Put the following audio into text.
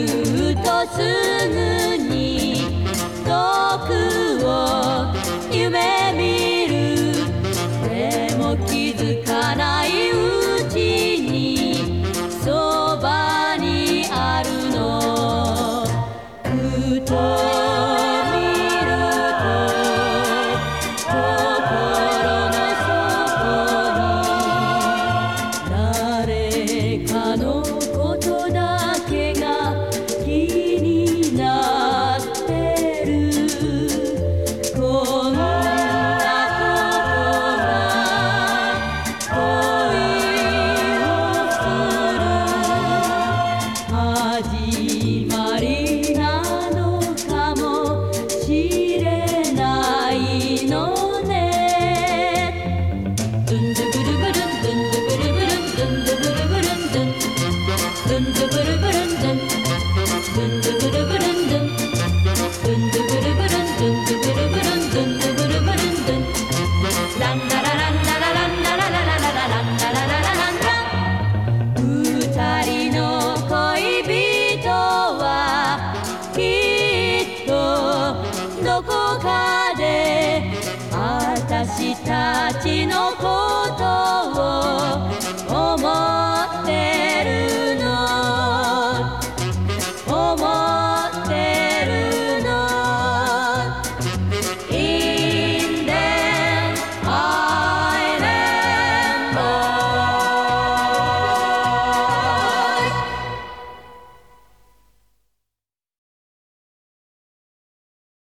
ふとすぐに遠くを夢見る。でも気づかないうちにそばにあるの。ふと見ると心の底に誰かのことだけが気になってる。こんなことが恋をする始まりなのかもしれないのね。ドゥンドゥブルブルンドゥンドゥブルブルンドゥンドゥブルブルンドゥンドゥンドゥブルブルンドゥンドゥンドゥブルブルンドゥンドゥンドゥブルブルンドゥンドゥブルブルンドゥンドゥブルブルンドゥンランララランララランララララララランララララランラン。二人の恋人はきっとどこかであたしたちのことを思ってるの。思